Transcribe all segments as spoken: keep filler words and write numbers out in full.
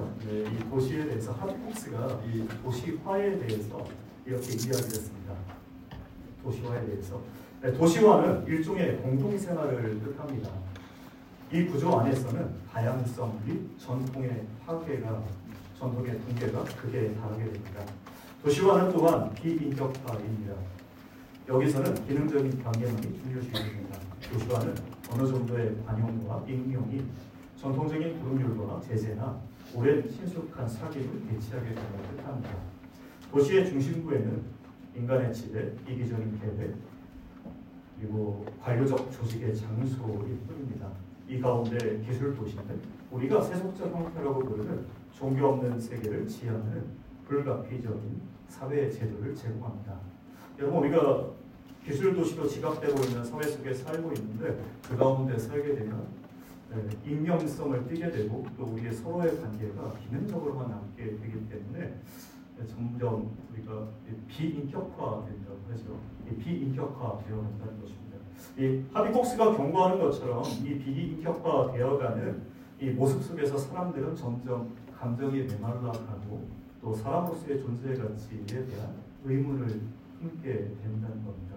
네, 이 도시에 대해서 하비콕스가 이 도시화에 대해서 이렇게 이야기했습니다. 도시화에 대해서 네, 도시화는 일종의 공동생활을 뜻합니다. 이 구조 안에서는 다양성 및 전통의 파괴가 전통의 붕괴가 크게 다르게 됩니다. 도시화는 또한 비인격화입니다. 여기서는 기능적인 관계만이 중요시됩니다. 도시화는 어느 정도의 관용과 익명이 전통적인 구름율과 제재나 오랜 친숙한 사기를 대체하게 되는 뜻합니다. 도시의 중심부에는 인간의 지배, 이기적인 계획, 그리고 관료적 조직의 장소일 뿐입니다. 이 가운데 기술 도시는 우리가 세속적 형태라고 부르는 종교 없는 세계를 지향하는 불가피적인 사회 제도를 제공합니다. 여러분, 우리가 기술 도시로 지각되고 있는 사회 속에 살고 있는데 그 가운데 살게 되면 익명성을 띠게 되고 또 우리의 서로의 관계가 기능적으로만 남게 되기 때문에 점점 우리가 비인격화된다고 하죠. 비인격화되어 간다는 것입니다. 이 하비콕스가 경고하는 것처럼 이 비인격화되어가는 이 모습 속에서 사람들은 점점 감정이 메말라가고 또 사람으로서의 존재 가치에 대한 의문을 품게 된다는 겁니다.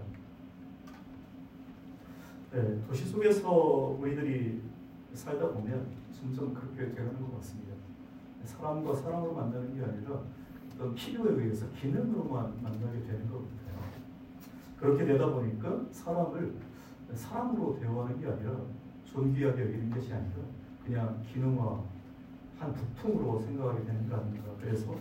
네, 도시 속에서 우리들이 살다 보면 점점 그렇게 되는 것 같습니다. 사람과 사람으로 만나는 게 아니라 어떤 필요에 의해서 기능으로만 만나게 되는 것 같아요. 그렇게 되다 보니까 사람을 사람으로 대우하는 게 아니라 존귀하게 여기는 것이 아니라 그냥 기능화 한 부품으로 생각하게 되는 거 아닌가. 그래서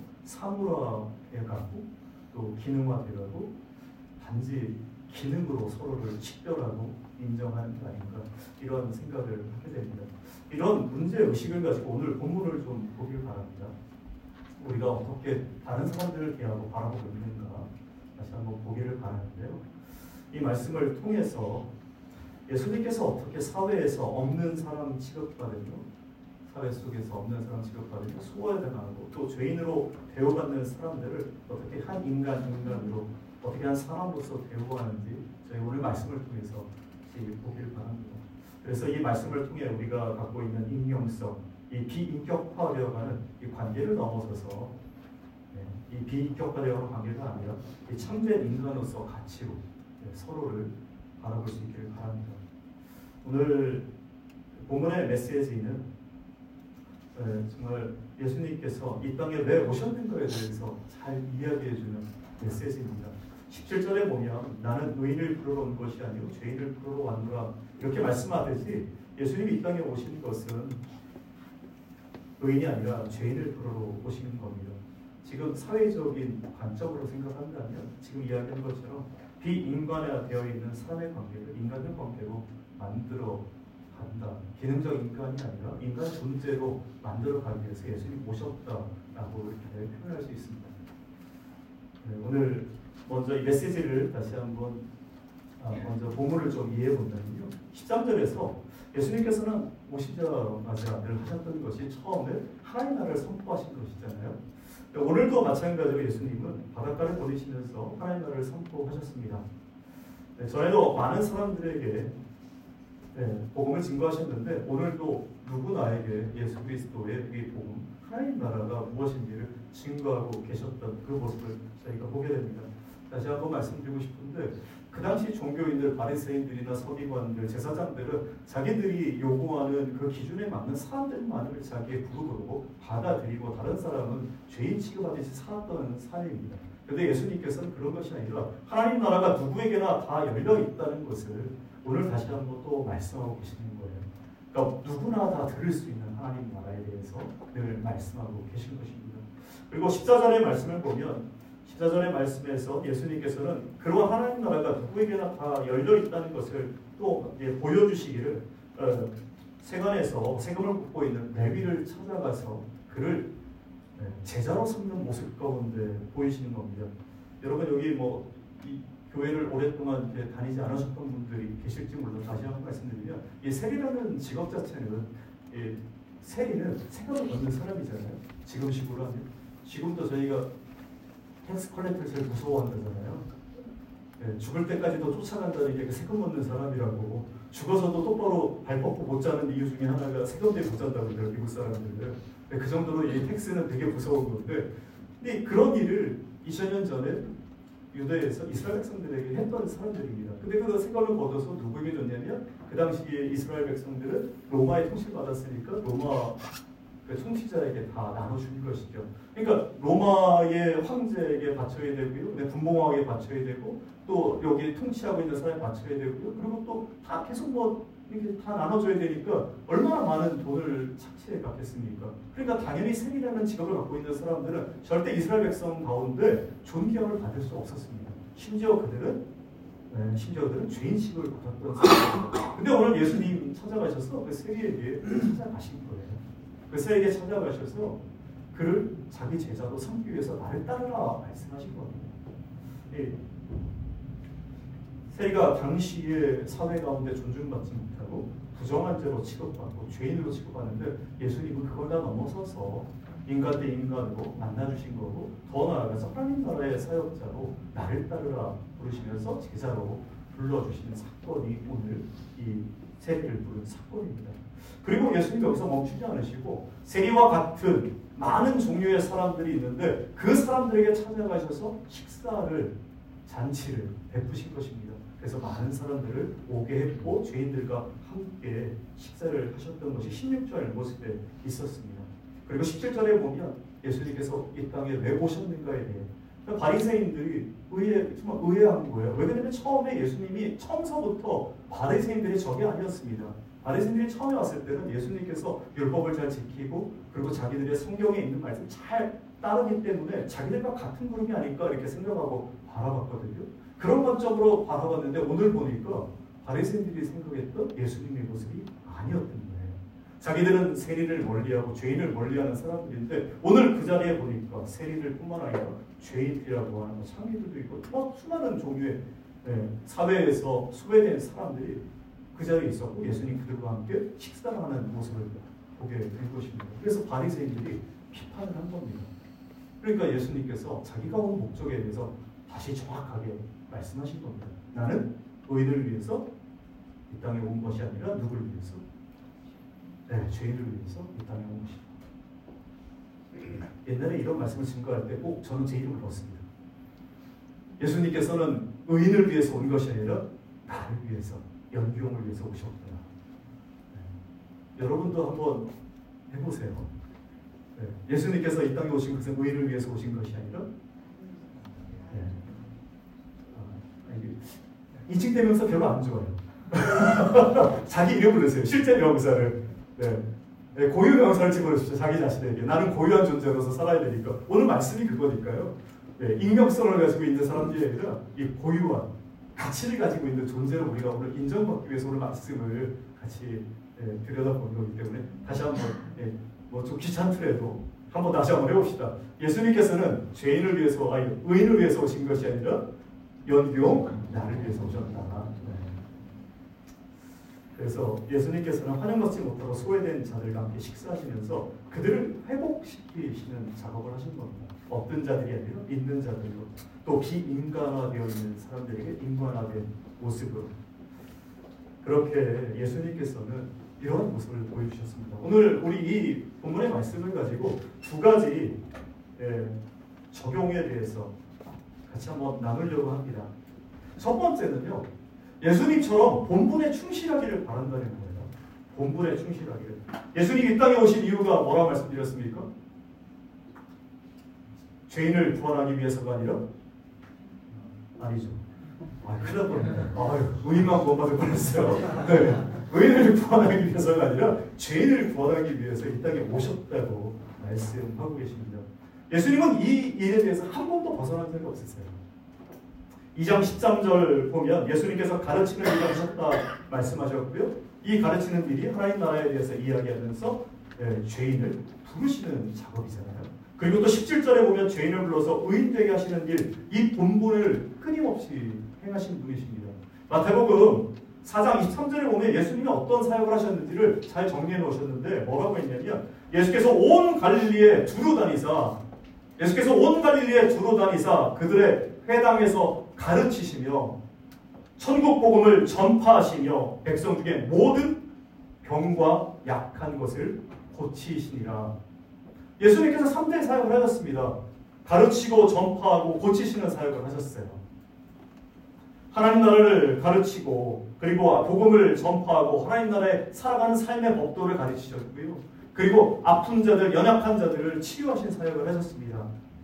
사물화해가고 또 기능화돼가고 단지 기능으로 서로를 식별하고 인정하는 게 아닌가, 이런 생각을 하게 됩니다. 이런 문제의식을 가지고 오늘 본문을 좀 보길 바랍니다. 우리가 어떻게 다른 사람들을 대하고 바라보고 있는가 다시 한번 보기를 바라는데요. 이 말씀을 통해서 예수님께서 어떻게 사회에서 없는 사람 취급받으며 사회 속에서 없는 사람 취급받으며 소외당하고 또 죄인으로 대우받는 사람들을 어떻게 한 인간 인간으로 어떻게 한 사람으로서 대우하는지 저희 오늘 말씀을 통해서 보기를 바랍니다. 그래서 이 말씀을 통해 우리가 갖고 있는 익명성, 이 비인격화되어가는 이 관계를 넘어서서 네, 이 비인격화되어가는 관계가 아니라 이 참된 인간으로서 가치로 네, 서로를 바라볼 수 있기를 바랍니다. 오늘 본문의 메시지는 네, 정말 예수님께서 이 땅에 왜 오셨는가에 대해서 잘 이야기해주는 메시지입니다. 십칠 절에 보면 나는 의인을 부르러 온 것이 아니고 죄인을 부르러 왔노라 이렇게 말씀하듯이 예수님이 이 땅에 오신 것은 의인이 아니라 죄인을 부르러 오시는 겁니다. 지금 사회적인 관점으로 생각한다면 지금 이야기한 것처럼 비인간화되어 있는 사람의 관계를 인간의 관계로 만들어 간다. 기능적 인간이 아니라 인간 존재로 만들어 가기 위해서 예수님이 오셨다라고 이렇게 표현할 수 있습니다. 네, 오늘 먼저 이 메시지를 다시 한번 아, 먼저 본문을 좀 이해해 본다면요. 십삼 절에서 예수님께서는 오시자마자 늘 하셨던 것이 처음에 하나님 나라를 선포하신 것이잖아요. 오늘도 마찬가지로 예수님은 바닷가를 보내시면서 하나님 나라를 선포하셨습니다. 네, 전에도 많은 사람들에게 네, 복음을 증거하셨는데 오늘도 누구나에게 예수 그리스도의 이 복음, 하나님 나라가 무엇인지를 증거하고 계셨던 그 모습을 저희가 보게 됩니다. 다시 한번 말씀드리고 싶은데 그 당시 종교인들, 바리새인들이나 서기관들, 제사장들은 자기들이 요구하는 그 기준에 맞는 사람들만을 자기의 그룹으로 받아들이고 다른 사람은 죄인 취급하듯이 살았던 사례입니다. 그런데 예수님께서는 그런 것이 아니라 하나님 나라가 누구에게나 다 열려 있다는 것을 오늘 다시 한번 또 말씀하고 계시는 거예요. 그러니까 누구나 다 들을 수 있는 하나님 나라에 대해서 늘 말씀하고 계신 것입니다. 그리고 십사절의 말씀을 보면 십사절의 말씀에서 예수님께서는 그러한 하나님 나라가 누구에게나 다 열려 있다는 것을 또 예, 보여주시기를 어, 세간에서 세금을 굽고 있는 레위를 찾아가서 그를 예, 제자로 삼는 모습 가운데 보이시는 겁니다. 여러분 여기 뭐 이 교회를 오랫동안 이렇게 다니지 않으셨던 분들이 계실지 몰라 다시 한번 말씀드리면 이 세리라는 직업 자체는 이 세리는 세금을 걷는 사람이잖아요. 지금식으로 하면 지금도 저희가 텍스 컬렉터를 제일 무서워한다잖아요. 예, 죽을 때까지도 쫓아간다는 게 세금 묻는 사람이라고. 죽어서도 똑바로 발 뻗고 못 자는 이유 중에 하나가 세금 때문에 못 잔다고 그래요, 미국 사람들은. 예, 그 정도로 이 텍스는 되게 무서운 건데, 근데 그런 일을 이천 년 전에 유대에서 이스라엘 백성들에게 했던 사람들입니다. 근데 그 세금을 걷어서 누구에게 줬냐면, 그 당시에 이스라엘 백성들은 로마에 통치받았으니까 로마 그 통치자에게 다 나눠주는 것이죠. 그러니까 로마의 황제에게 바쳐야 되고요, 분봉왕에게 바쳐야 되고, 또 여기 통치하고 있는 사람에 바쳐야 되고요. 그리고 또 다 계속 뭐 이렇게 다 나눠줘야 되니까 얼마나 많은 돈을 착취해 갔겠습니까? 그러니까 당연히 세리라는 직업을 갖고 있는 사람들은 절대 이스라엘 백성 가운데 존경을 받을 수 없었습니다. 심지어 그들은 네, 심지어 그들은 죄인식을 받았던 사람입니다. 근데 오늘 예수님 찾아가셔서 그 세리에게 찾아가신 거예요. 그 세리에게 찾아가셔서 그를 자기 제자로 삼기 위해서 나를 따르라 말씀하신 겁니다. 예. 세리가 당시의 사회 가운데 존중받지 못하고 부정한 죄로 취급받고 죄인으로 취급받는데 예수님은 그걸 다 넘어서서 인간 대 인간으로 만나주신 거고, 더 나아가서 하나님 나라의 사역자로 나를 따르라 부르시면서 제자로 불러주시는 사건이 오늘 이 세리를 부른 사건입니다. 그리고 예수님 여기서 멈추지 않으시고 세리와 같은 많은 종류의 사람들이 있는데 그 사람들에게 찾아가셔서 식사를, 잔치를 베푸신 것입니다. 그래서 많은 사람들을 오게 했고 죄인들과 함께 식사를 하셨던 것이 십육 절 모습에 있었습니다. 그리고 십칠 절에 보면 예수님께서 이 땅에 왜 오셨는가에 대해 바리새인들이 의외, 정말 의외한 거예요. 왜 그러냐면 처음에 예수님이 처음서부터 바리새인들이 적이 아니었습니다. 바리새인들이 처음에 왔을 때는 예수님께서 율법을 잘 지키고 그리고 자기들의 성경에 있는 말씀 잘 따르기 때문에 자기들과 같은 그룹이 아닐까 이렇게 생각하고 바라봤거든요. 그런 관점으로 바라봤는데 오늘 보니까 바리새인들이 생각했던 예수님의 모습이 아니었던 거예요. 자기들은 세리를 멀리하고 죄인을 멀리하는 사람들인데 오늘 그 자리에 보니까 세리를 뿐만 아니라 죄인이라고 하는 창의들도 있고 또 수많은 종류의 네, 사회에서 소외된 사람들이 그 자리에 있었고 예수님 그들과 함께 식사를 하는 모습을 보게 된 것입니다. 그래서 바리새인들이 비판을 한 겁니다. 그러니까 예수님께서 자기가 온 목적에 대해서 다시 정확하게 말씀하신 겁니다. 나는 의인을 위해서 이 땅에 온 것이 아니라 누구를 위해서? 네, 죄인을 위해서 이 땅에 온 것이다. 옛날에 이런 말씀을 증거할 때 꼭 저는 제 이름을 넣었습니다. 예수님께서는 의인을 위해서 온 것이 아니라 나를 위해서, 연기용을 위해서 오셨구나. 네. 여러분도 한번 해보세요. 네. 예수님께서 이 땅에 오신 것은 의인을 위해서 오신 것이 아니라 네. 인칭대명사 별로 안 좋아요. 자기 이름을 넣으세요. 실제 명사를. 네. 네, 고유 명사를 집어넣으십시오. 자기 자신에게. 나는 고유한 존재로서 살아야 되니까. 오늘 말씀이 그거니까요. 네, 익명성을 가지고 있는 사람들이 아니라 이 고유한 가치를 가지고 있는 존재로 우리가 오늘 인정받기 위해서 오늘 말씀을 같이 네, 들여다보는 거기 때문에 다시 한번 네, 뭐 좀 귀찮더라도 한번 다시 한번 해봅시다. 예수님께서는 죄인을 위해서, 아니 의인을 위해서 오신 것이 아니라 연경 나를 위해서 오셨다. 네. 그래서 예수님께서는 환영받지 못하고 소외된 자들과 함께 식사하시면서 그들을 회복시키시는 작업을 하신 겁니다. 없던 자들이 아니라 있는 자들로, 또 비인간화되어 있는 사람들에게 인간화된 모습으로, 그렇게 예수님께서는 이런 모습을 보여주셨습니다. 오늘 우리 이 본문의 말씀을 가지고 두 가지 예, 적용에 대해서 같이 한번 나누려고 합니다. 첫 번째는요, 예수님처럼 본분에 충실하기를 바란다는 거예요. 본분에 충실하기를. 예수님이 이 땅에 오신 이유가 뭐라고 말씀드렸습니까? 죄인을 구원하기 위해서가 아니라? 아니죠. 아, 큰일 날 뻔했네. 아유, 의인만 구원받을 뻔했어요. 네. 의인을 구원하기 위해서가 아니라 죄인을 구원하기 위해서 이 땅에 오셨다고 말씀하고 계십니다. 예수님은 이 일에 대해서 한 번도 벗어난 적이 없으세요. 이 장 십삼 절 보면 예수님께서 가르치는 일을 하셨다 말씀하셨고요. 이 가르치는 일이 하나님 나라에 대해서 이야기하면서 예, 죄인을 부르시는 작업이잖아요. 그리고 또 십칠 절에 보면 죄인을 불러서 의인 되게 하시는 일, 이 본분을 끊임없이 행하신 분이십니다. 마태복음 사 장 이십삼 절에 보면 예수님이 어떤 사역을 하셨는지를 잘 정리해 놓으셨는데 뭐라고 했냐면 예수께서 온 갈릴리에 두루 다니사 예수께서 온 갈릴리에 두루 다니사 그들의 회당에서 가르치시며 천국 복음을 전파하시며 백성 중에 모든 병과 약한 것을 고치시니라. 예수님께서 삼 대 사역을 하셨습니다. 가르치고 전파하고 고치시는 사역을 하셨어요. 하나님 나라를 가르치고 그리고 복음을 전파하고 하나님 나라에 살아가는 삶의 법도를 가르치셨고요. 그리고 아픈 자들, 연약한 자들을 치유하신 사역을 하셨습니다.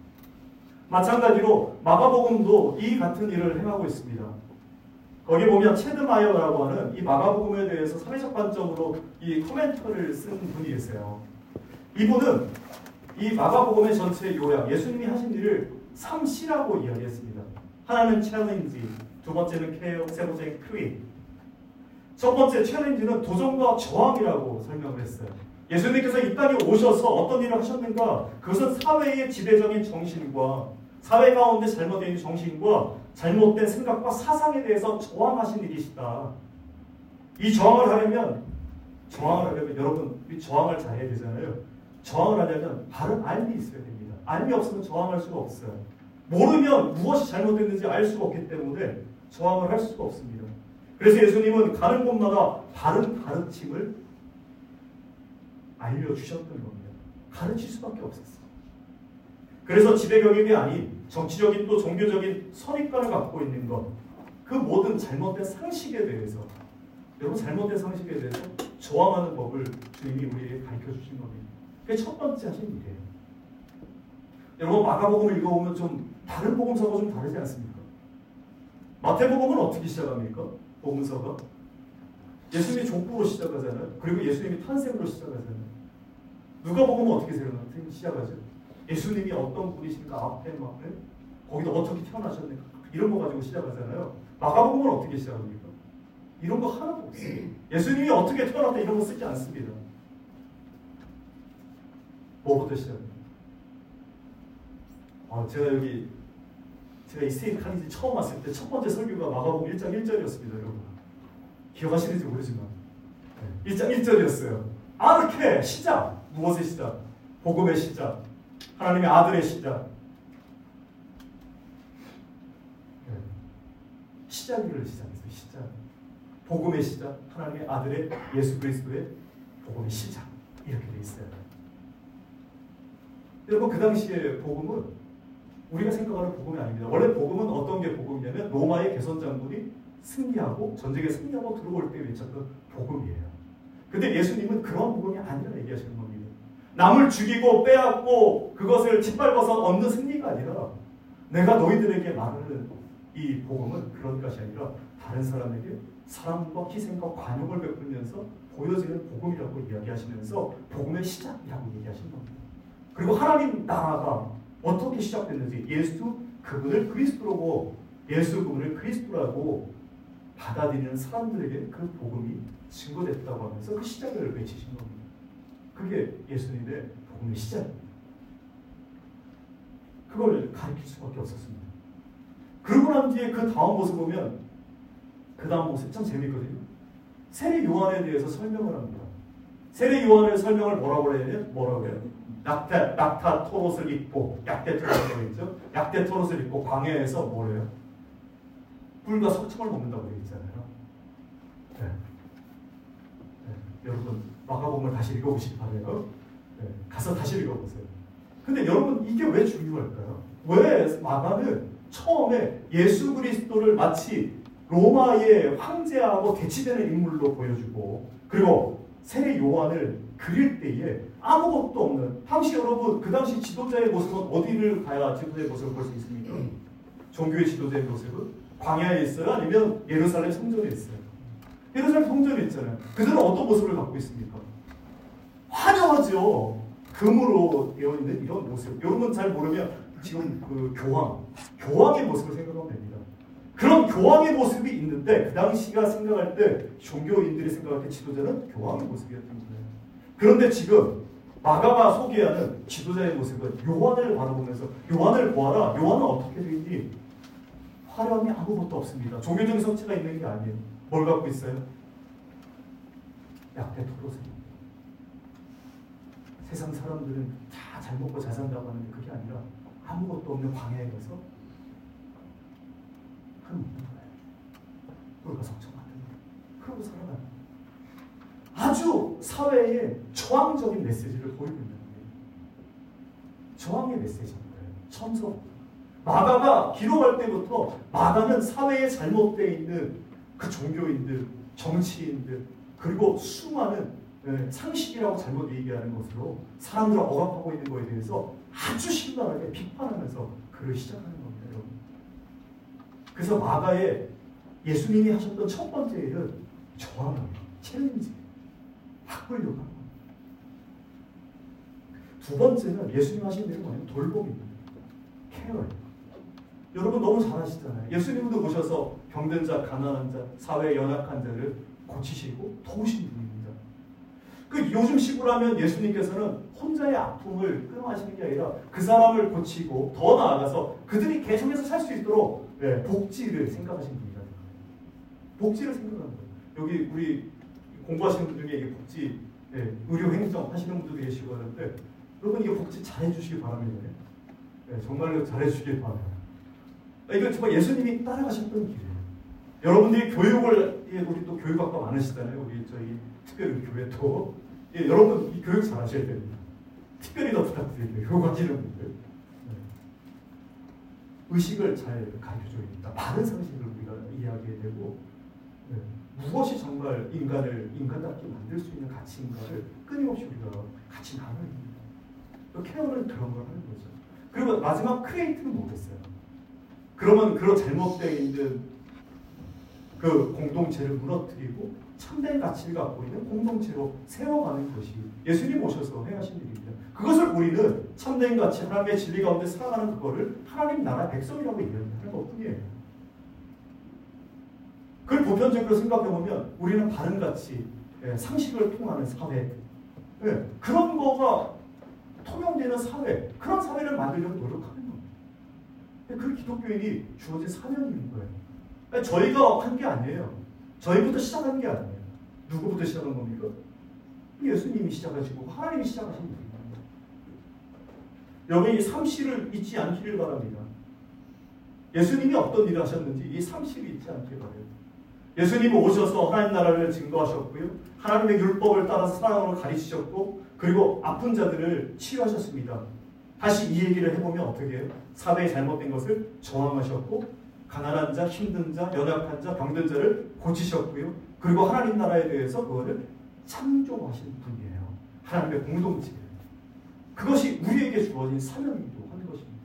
마찬가지로 마가복음도 이 같은 일을 행하고 있습니다. 거기 보면 체드마이어라고 하는 이 마가복음에 대해서 사회적 관점으로 이 코멘터를 쓴 분이 계세요. 이분은 이 마가복음의 전체 요약, 예수님이 하신 일을 삼 씨라고 이야기했습니다. 하나는 챌린지, 두 번째는 케어, 세 번째는 크리. 첫 번째 챌린지는 도전과 저항이라고 설명을 했어요. 예수님께서 이 땅에 오셔서 어떤 일을 하셨는가? 그것은 사회의 지배적인 정신과 사회 가운데 잘못된 정신과 잘못된 생각과 사상에 대해서 저항하신 일이시다. 이 저항을 하려면 저항을 하려면 여러분 이 저항을 잘해야 되잖아요. 저항을 하려면 바른 알미 있어야 됩니다. 알미 없으면 저항할 수가 없어요. 모르면 무엇이 잘못됐는지 알 수가 없기 때문에 저항을 할 수가 없습니다. 그래서 예수님은 가는 곳마다 바른 가르침을 알려주셨던 겁니다. 가르칠 수밖에 없었어요. 그래서 지배경영이 아닌 정치적인 또 종교적인 선입관을 갖고 있는 것, 그 모든 잘못된 상식에 대해서, 여러분 잘못된 상식에 대해서 저항하는 법을 주님이 우리에게 가르쳐 주신 겁니다. 그게 첫 번째 하신 일이에요. 여러분 마가복음을 읽어보면 좀 다른 복음서가 좀 다르지 않습니까? 마태복음은 어떻게 시작합니까? 복음서가 예수님이 족보로 시작하잖아요. 그리고 예수님이 탄생으로 시작하잖아요. 누가복음은 어떻게 시작하죠? 예수님이 어떤 분이신가 앞에 막 거기도 어떻게 태어나셨는가 이런 거 가지고 시작하잖아요. 마가복음은 어떻게 시작합니까? 이런 거 하나도 없어요. 예수님이 어떻게 태어났다 이런 거 쓰지 않습니다. 뭐부터 시작합니까? 아, 제가 여기 제가 이 스테이트 카니지 처음 왔을 때 첫 번째 설교가 마가복음 일 장 일 절이었습니다. 여러분 기억하시는지 모르지만 네. 일 장 일 절이었어요. 아르케 시작. 무엇의 시작? 복음의 시작. 하나님의 아들의 시작. 네. 시작을 시작했어요. 시작. 복음의 시작. 하나님의 아들의 예수 그리스도의 복음의 시작. 이렇게 돼 있어요. 여러분 그 당시에 복음은 우리가 생각하는 복음이 아닙니다. 원래 복음은 어떤 게 복음이냐면 로마의 개선 장군이 승리하고 전쟁에 승리하고 들어올 때 외쳤던 복음이에요. 근데 예수님은 그런 복음이 아니라 얘기하시는 겁니다. 남을 죽이고 빼앗고 그것을 짓밟아서 얻는 승리가 아니라 내가 너희들에게 말하는 이 복음은 그런 것이 아니라 다른 사람에게 사랑과 희생과 관용을 베풀면서 보여지는 복음이라고 이야기하시면서 복음의 시작이라고 얘기하시는 겁니다. 그리고 하나님 나라가 어떻게 시작됐는지 예수 그분을 그리스도라고 예수 그분을 그리스도라고 받아들이는 사람들에게 그 복음이 증거됐다고 하면서 그 시작을 외치신 겁니다. 그게 예수님의 복음의 시작입니다. 그걸 가르칠 수밖에 없었습니다. 그러고 난 뒤에 그 다음 모습 보면 그 다음 모습 참 재밌거든요. 세례 요한에 대해서 설명을 합니다. 세례 요한의 설명을 뭐라고 해요? 뭐라고 해요? 낙타, 낙타 토롯을 입고 약대 토롯이라고 했죠. 약대 토롯을 입고 광야에서 뭐래요? 꿀과 석청을 먹는다고 되어 있잖아요. 네. 네. 여러분 마가복음을 다시 읽어보시기 바라요. 네. 가서 다시 읽어보세요. 근데 여러분 이게 왜 중요할까요? 왜 마가는 처음에 예수 그리스도를 마치 로마의 황제하고 대치되는 인물로 보여주고 그리고 세례 요한을 그릴 때에 아무것도 없는 당시 여러분 그 당시 지도자의 모습은 어디를 가야 지도자의 모습을 볼 수 있습니까? 종교의 지도자의 모습은 광야에 있어요? 아니면 예루살렘 성전에 있어요? 예루살렘 성전에 있잖아요. 그들은 어떤 모습을 갖고 있습니까? 화려하죠. 금으로 되어 있는 이런 모습. 여러분 잘 모르면 지금 그 교황, 교황의 모습을 생각하면 됩니다. 그런 교황의 모습이 있는데 그 당시가 생각할 때 종교인들이 생각할 때 지도자는 교황의 모습이었던 거예요. 그런데 지금 마가가 소개하는 지도자의 모습은 요한을 바라보면서 요한을 보아라. 요한은 어떻게 되니? 화려함이 아무것도 없습니다. 종교적인 성취가 있는 게 아니에요. 뭘 갖고 있어요? 약대 토롯을. 세상 사람들은 다 잘 먹고 잘 산다고 하는데 그게 아니라 아무것도 없는 광야에 가서 상처받는 거예요. 그러고 살아가는 거예요. 아주 사회에 저항적인 메시지를 보이고 있는 거예요. 저항의 메시지인 거예요. 처음서부터. 마가가 기록할 때부터 마가는 사회에 잘못되어 있는 그 종교인들, 정치인들, 그리고 수많은 상식이라고 잘못 얘기하는 것으로 사람들을 억압하고 있는 것에 대해서 아주 심각하게 비판하면서 글을 시작하는 겁니다. 여러분. 그래서 마가의 예수님이 하셨던 첫 번째 일은 저항하는 챌린지, 바꾸려고 하는 겁니다. 두 번째는 예수님 하신 일은 뭐냐면 돌봄입니다. 케어예요. 여러분 너무 잘 아시잖아요. 예수님도 오셔서 병든 자, 가난한 자, 사회에 연약한 자를 고치시고 도우신 분입니다. 그 요즘 식으로 하면 예수님께서는 혼자의 아픔을 끊어하시는 게 아니라 그 사람을 고치고 더 나아가서 그들이 계속해서 살 수 있도록 네, 복지를 생각하시는 분이다. 복지를 생각하는 거예요. 여기 우리 공부하시는 분 중에 이게 복지, 네, 의료 행정 하시는 분들도 계시고 하는데 여러분 이게 복지 잘해 주시기 바랍니다. 네, 정말로 잘해 주시기 바랍니다. 이건 정말 예수님이 따라가셨던 길이에요. 여러분들이 교육을, 예, 우리 또 교육학과 많으시잖아요. 우리 저희 특별히 교회 또 예, 여러분 이 교육 잘 하셔야 됩니다. 특별히 더 부탁드릴게요. 교육하시는 분들. 네. 의식을 잘 가르쳐줘야 됩니다. 바른 상식을 우리가 이해하게 되고 네. 무엇이 정말 인간을 인간답게 만들 수 있는 가치인가를 끊임없이 우리가 같이 나눠야 됩니다. 그 케어는 그런 걸 하는 거죠. 그리고 마지막 크리에이트는 뭐겠어요? 그러면 그런 잘못되어 있는 그 공동체를 무너뜨리고 참된 가치를 갖고 있는 공동체로 세워가는 것이 예수님 오셔서 행하신 일입니다. 그것을 우리는 참된 가치, 하나님의 진리 가운데 살아가는 그거를 하나님 나라 백성이라고 얘기하는 것뿐이에요. 그걸 보편적으로 생각해보면 우리는 바른 가치, 상식을 통하는 사회, 그런 거가 통용되는 사회, 그런 사회를 만들려고 노력하는 겁니다. 그 기독교인이 주어진 사명인 거예요. 저희가 한 게 아니에요. 저희부터 시작한 게 아니에요. 누구부터 시작한 겁니까? 예수님이 시작하시고 하나님이 시작하신 겁니다. 여러분이 삼시를 잊지 않기를 바랍니다. 예수님이 어떤 일을 하셨는지 이 삼시를 잊지 않기를 바라요. 예수님이 오셔서 하나님 나라를 증거하셨고요. 하나님의 율법을 따라서 사랑으로 가르치셨고 그리고 아픈 자들을 치유하셨습니다. 다시 이 얘기를 해보면 어떻게 해요? 사회에 잘못된 것을 저항하셨고 가난한 자, 힘든 자, 연약한 자, 병든 자를 고치셨고요. 그리고 하나님 나라에 대해서 그거를 창조하신 분이에요. 하나님의 공동체예요. 그것이 우리에게 주어진 사명이기도 하는 것입니다.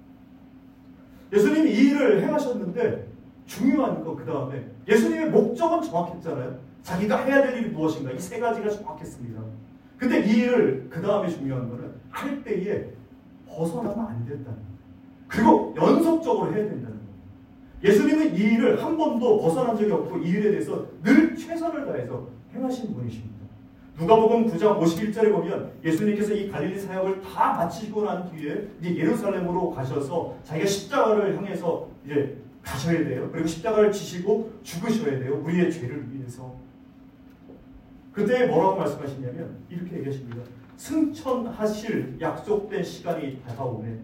예수님이 이 일을 행하셨는데 중요한 거 그 다음에 예수님의 목적은 정확했잖아요. 자기가 해야 될 일이 무엇인가 이 세 가지가 정확했습니다. 근데 이 일을 그 다음에 중요한 거는 할 때에 벗어나면 안 된다는 거예요. 그리고 연속적으로 해야 된다는 거예요. 예수님은 이 일을 한 번도 벗어난 적이 없고 이 일에 대해서 늘 최선을 다해서 행하신 분이십니다. 누가복음 구 장 오십일 절에 보면 예수님께서 이 갈릴리 사역을 다 마치고 난 뒤에 이제 예루살렘으로 가셔서 자기가 십자가를 향해서 이제 가셔야 돼요. 그리고 십자가를 지시고 죽으셔야 돼요. 우리의 죄를 위해서. 그때 뭐라고 말씀하시냐면 이렇게 얘기하십니다. 승천하실 약속된 시간이 다가오네.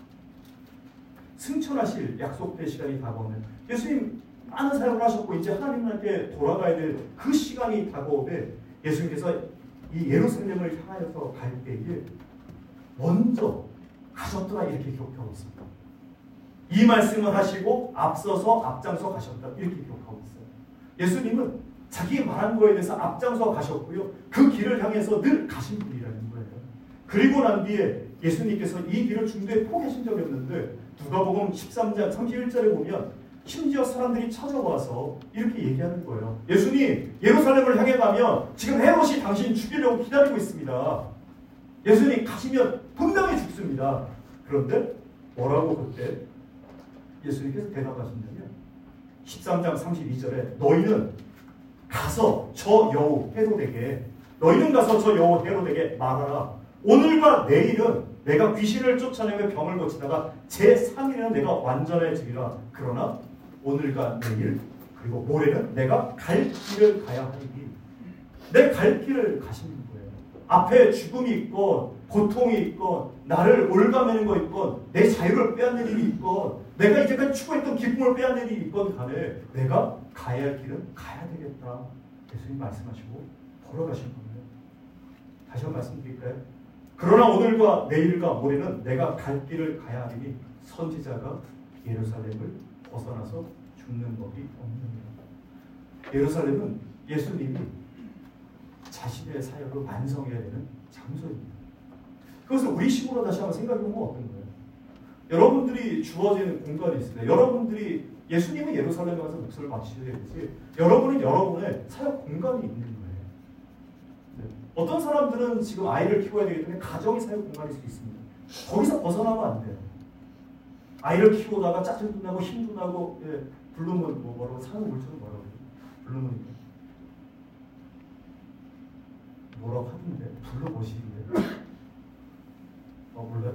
승천하실 약속된 시간이 다가오네. 예수님 많은 사역을 하셨고 이제 하나님께 돌아가야 될 그 시간이 다가오에 예수님께서 이 예루살렘을 향하여서 갈 때에 먼저 가셨더라 이렇게 기록하고 있습니다. 이 말씀을 하시고 앞서서 앞장서 가셨다 이렇게 기록하고 있어요. 예수님은 자기 말한 거에 대해서 앞장서 가셨고요. 그 길을 향해서 늘 가신 분이라는 거예요. 그리고 난 뒤에 예수님께서 이 길을 중도에 포기하신 적이 없는데 누가복음 십삼 장 삼십일 절에 보면 심지어 사람들이 찾아와서 이렇게 얘기하는 거예요. 예수님, 예루살렘을 향해 가면 지금 헤롯이 당신 죽이려고 기다리고 있습니다. 예수님 가시면 분명히 죽습니다. 그런데 뭐라고 그때 예수님께서 대답하신다면 십삼 장 삼십이 절에 너희는 가서 저 여우 헤롯에게 너희는 가서 저 여우 헤롯에게 말하라. 오늘과 내일은 내가 귀신을 쫓아내며 병을 고치다가 제삼 일에는 내가 완전해지리라. 그러나 오늘과 내일 그리고 모레는 내가 갈 길을 가야 하니 내 갈 길을 가시는 거예요. 앞에 죽음이 있고 고통이 있건 나를 올가매는 거 있건 내 자유를 빼앗는 일이 있건 내가 이제까지 추구했던 기쁨을 빼앗는 일이 있건 간에 내가 가야 할 길은 가야 되겠다. 예수님 말씀하시고 걸어가신 겁니다. 다시 한번 말씀드릴까요? 그러나 오늘과 내일과 모레는 내가 갈 길을 가야 하리니 선지자가 예루살렘을 벗어나서 죽는 법이 없느니라. 예루살렘은 예수님이 자신의 사역을 완성해야 되는 장소입니다. 그것을 우리식으로 다시 한번 생각해보면 어떤 거예요? 여러분들이 주어진 공간이 있습니다. 여러분들이 예수님은 예루살렘에 가서 목소리를 맞추셔야 되지 여러분은 여러분의 사역 공간이 있는 거예요. 네. 어떤 사람들은 지금 아이를 키워야 되기 때문에 가정이 사역 공간일 수 있습니다. 거기서 벗어나면 안 돼요. 아이를 키우다가 짜증도 나고 힘도 나고 예, 부르면 뭐 뭐라고 사는 물처럼 뭐라고 부르면 뭐라고 하던데 불러보시길래 어 몰라요?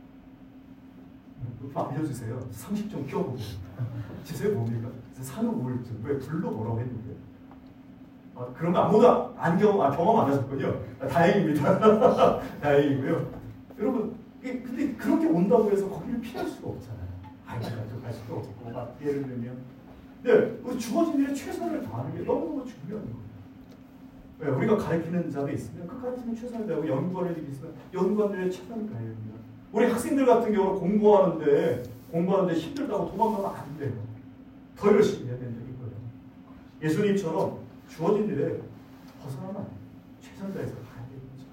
좀 알려주세요. 상식 좀 키워보고. 주세요 뭡니까? 산후 우울증. 왜 불러 뭐라고 했는데? 아, 그런 거 아무도 안 경험, 아, 경험 안 하셨군요. 아, 다행입니다. 다행이고요. 여러분, 근데 그렇게 온다고 해서 거기를 피할 수가 없잖아요. 아이가 갈 수도 없고, 막 예를 들면. 네, 우리 주어진 일에 최선을 다하는 게 너무너무 중요한 거예요. 네, 우리가 가르치는 자도 있으면 그 가르치는 최선을 다하고 연구하는 일이 있으면 연구하는 일에 최선을 다해야 됩니다. 우리 학생들 같은 경우는 공부하는데 공부하는데 힘들다고 도망가면 안 돼요. 더 열심히 해야 된다는 거예요. 예수님처럼 주어진 일에 벗어나면 안 돼요. 최선 다해서 가야 되는 거죠.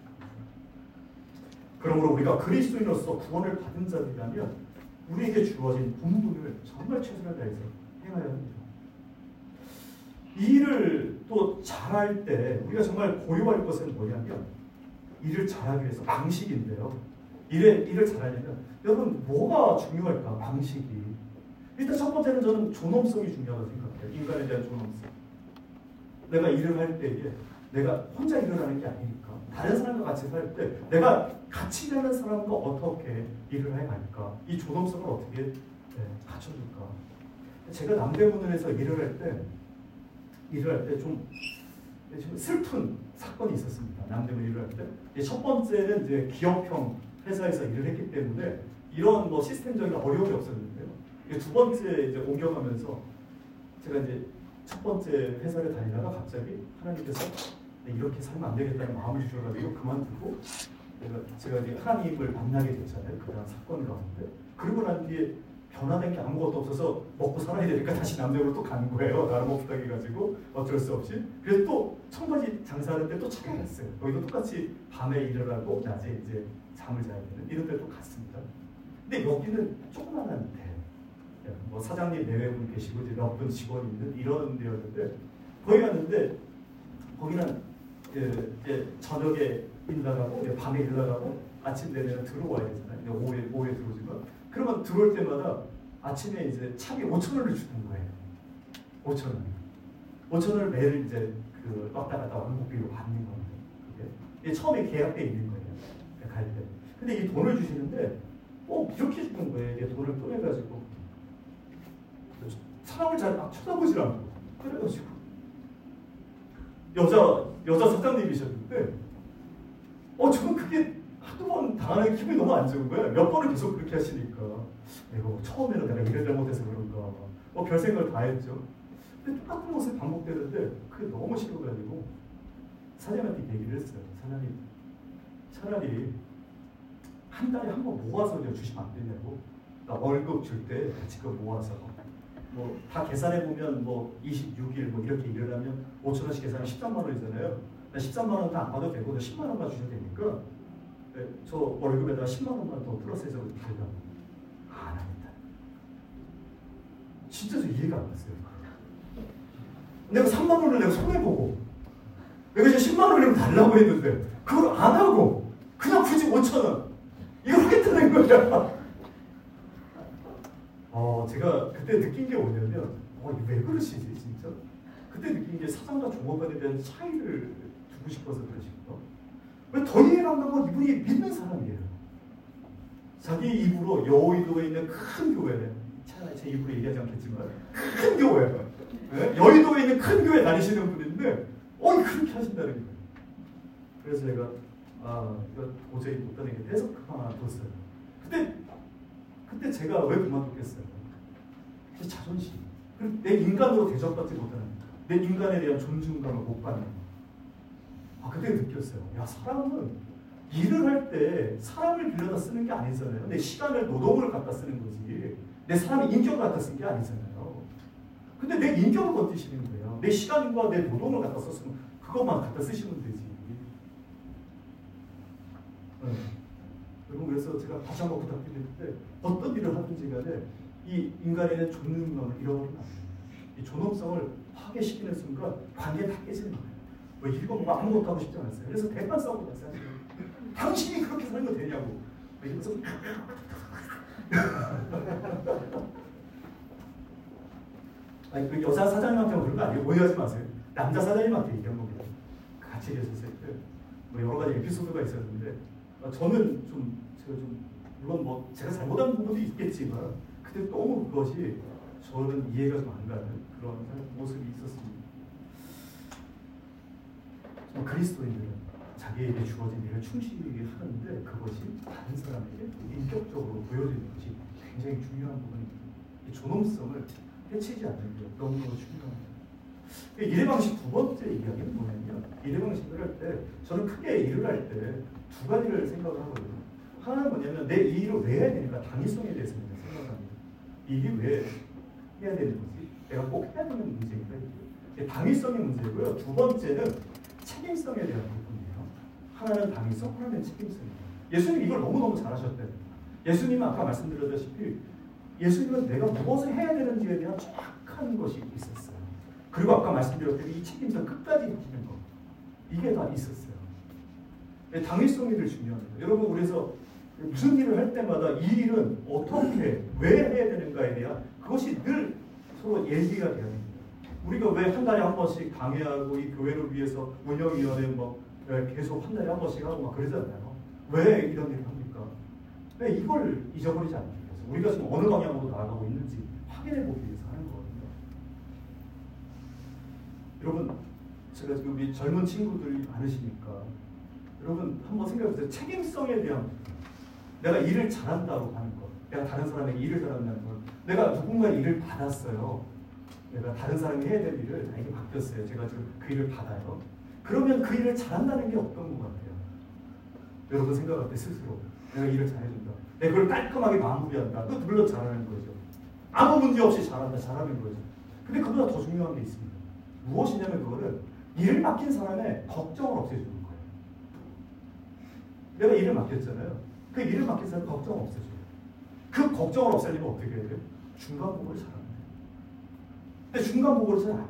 그러므로 우리가 그리스도인으로서 구원을 받은 자들이라면 우리에게 주어진 본분을 정말 최선을 다해서 행해야 합니다. 이 일을 또 잘할 때 우리가 정말 고려할 것은 뭐냐면 일을 잘하기 위해서 방식인데요. 일을, 일을 잘하려면 여러분 뭐가 중요할까? 방식이. 일단 첫 번째는 저는 존엄성이 중요하다고 생각해요. 인간에 대한 존엄성. 내가 일을 할 때에 내가 혼자 일을 하는 게 아니니까 다른 사람과 같이 살 때 내가 같이 일하는 사람과 어떻게 일을 해갈까? 이 존엄성을 어떻게 네, 갖춰줄까? 제가 남대문을해서 일을 할 때 일을 할 때 좀 슬픈 사건이 있었습니다. 남대문 일을 할 때. 첫 번째는 이제 기업형 회사에서 일을 했기 때문에 이런 뭐 시스템적인 어려움이 없었는데요. 두 번째 이제 옮겨가면서 제가 이제 첫 번째 회사를 다니다가 갑자기 하나님께서 이렇게 살면 안 되겠다는 마음을 주셔가지고 그만두고 제가, 제가 이제 하나님을 만나게 됐잖아요. 그런 사건 가운데. 그러고 난 뒤에 변화된 게 아무것도 없어서 먹고 살아야 되니까 다시 남대문으로 또 가는 거예요. 나를 못 부탁해가지고 어쩔 수 없이. 그래서 또 청바지 장사하는 때 또 찾아갔어요. 거기도 똑같이 밤에 일을 하고 낮에 이제 잠을 자야 되는 이런 데도 갔습니다. 근데 여기는 조그만한 데, 뭐 사장님 내외분 계시고 이제 몇 분 직원이 있는 이런 데였는데 거기 갔는데 거기는 이제 저녁에 일 나가고 밤에 일 나가고 아침 되면 들어와야 되잖아요. 오후에 오후에 들어오지만 그러면 들어올 때마다 아침에 이제 차비 오천 원을 주는 거예요. 오천 원. 오천 원을 매일 이제 그 왔다 갔다 왕복비로 받는 겁니다. 그게 처음에 계약돼 있는 거예요. 갈 때. 근데 이 돈을 주시는데 꼭 이렇게 주는 거예요. 이게 돈을 꺼내가지고 사람을 잘 막 쳐다보질 않고 그래가지고 여자 여자 사장님이셨는데 어 저는 그게 한두 번 당하는 기분이 너무 안 좋은 거예요. 몇 번을 계속 그렇게 하시니까 이거 처음에는 내가 일을 잘못해서 그런가 뭐 별 생각을 다 했죠. 근데 똑같은 것을 반복되는데 그게 너무 싫어가지고 사장님한테 얘기를 했어요. 사장님 차라리 한 달에 한 번 모아서 주시면 안 되냐고. 나 월급 줄 때 같이 그거 모아서 뭐 다 계산해 보면 뭐 이십육 일 뭐 이렇게 일을 하면 오천 원씩 계산하면 십삼만 원이잖아요. 나 십삼만 원 다 안 받아도 되고 십만 원만 주셔도 되니까 네, 저 월급에다가 십만 원만 더 플러스해서 제가 안 합니다. 진짜 저 이해가 안 갔어요. 내가 삼만 원을 내가 손해보고 내가 이제 십만 원이면 달라고 했는데 그걸 안 하고 그냥 굳이 오천 원 이걸 하겠다는 거야. 어, 제가 그때 느낀 게 뭐냐면 어, 왜 그러시지 진짜? 그때 느낀 게 사장과 종업원에 대한 차이를 두고 싶어서 그러시거든요. 왜 더 이해가 안 가고 이분이 믿는 사람이에요. 자기 입으로 여의도에 있는 큰 교회, 차라리 제 입으로 얘기하지 않겠지만 큰 교회, 네? 여의도에 있는 큰 교회 다니시는 분인데 어 그렇게 하신다는 거예요. 그래서 제가 아 이거 도저히 못 다니게 돼서 그만뒀어요. 그때 그때 제가 왜 그만뒀겠어요? 제 자존심, 그리고 내 인간으로 대접받지 못하는, 내 인간에 대한 존중감을 못 받는 거. 아 그때 느꼈어요. 야 사람은 일을 할 때 사람을 빌려다 쓰는 게 아니잖아요. 내 시간을 노동을 갖다 쓰는 거지. 내 사람의 인격을 갖다 쓰는 게 아니잖아요. 근데 내 인격을 건드시는 거예요. 내 시간과 내 노동을 갖다 썼으면 그것만 갖다 쓰시면 되지. 네. 여러분 그래서 제가 다시 한번 부탁드리는데 어떤 일을 하든지 간에 이 인간에 대한 존엄성을 잃어버리면 안 돼요. 이 존엄성을 파괴시키는 순간 관계 다 깨지는 거예요. 뭐 이거 뭐 아무것도 하고 싶지 않았어요. 그래서 대판 싸우고 났어요. 당신이 그렇게 살면 되냐고. 이러면서 아니 그 여자 사장님한테 그런 거 아니에요. 오해하지 마세요. 남자 사장님한테 얘기한 겁니다. 같이 계셨을 때 뭐 여러 가지 에피소드가 있었는데 저는 좀 제가 좀 물론 뭐 제가 잘못한 부분도 있겠지만 그때 너무 그것이 저는 이해가 좀 안 가는 그런 모습이 있었습니다. 그리스도인들은 자기에게 주어진 일을 충실히 하는데 그것이 다른 사람에게 인격적으로 보여지는 것이 굉장히 중요한 부분입니다. 이 존엄성을 해치지 않는 게 너무너무 중요합니다. 일의 방식 두 번째 이야기는 뭐냐면 일의 방식을 할 때 저는 크게 일을 할 때 두 가지를 생각을 하거든요. 하나는 뭐냐면 내 이 일을 왜 해야 되는가, 당위성에 대해서 생각합니다. 이 일이 왜 해야 되는 거지? 내가 꼭 해야 되는 문제인가? 당위성의 문제고요. 두 번째는 책임성에 대한 부분이에요. 하나는 당위성, 하나는 책임성이에요. 예수님이 이걸 너무너무 잘하셨대요. 예수님은 아까 말씀드렸다시피 예수님은 내가 무엇을 해야 되는지에 대한 정확한 것이 있었어요. 그리고 아까 말씀드렸듯이 이 책임성 끝까지 지키는 것, 이게 다 있었어요. 당위성이 늘 중요합니다. 여러분 그래서 무슨 일을 할 때마다 이 일은 어떻게 왜 해야 되는가에 대한 그것이 늘 서로 얘기가 돼야 됩니다. 우리가 왜 한 달에 한 번씩 강의하고 이 교회를 위해서 운영위원회 뭐 계속 한 달에 한 번씩 하고 막 그러잖아요. 왜 이런 일을 합니까? 왜 이걸 잊어버리지 않기 위해서 우리가 지금 어느 방향으로 나아가고 있는지 확인해 보기 위해서 하는 거거든요. 여러분 제가 지금 우리 젊은 친구들이 많으시니까 여러분 한번 생각해보세요. 책임성에 대한 내가 일을 잘한다고 하는 것, 내가 다른 사람에게 일을 잘한다는 것, 내가 누군가의 일을 받았어요. 내가 다른 사람이 해야 될 일을 나에게 맡겼어요. 제가 지금 그 일을 받아요. 그러면 그 일을 잘한다는 게 어떤 것 같아요? 여러분 생각할 때 스스로 내가 일을 잘해준다. 내가 그걸 깔끔하게 마무리한다. 그것도 물론 잘하는 거죠. 아무 문제 없이 잘한다. 잘하는 거죠. 근데 그보다 더 중요한 게 있습니다. 무엇이냐면 그거를 일을 맡긴 사람의 걱정을 없애주는 거예요. 내가 일을 맡겼잖아요. 그 일을 맡긴 사람의 걱정을 없애줘요. 그 걱정을 없애려면 어떻게 해야 돼요? 중간 보고를 잘하는 거예요. 근데 중간 보고를 잘 안 해요.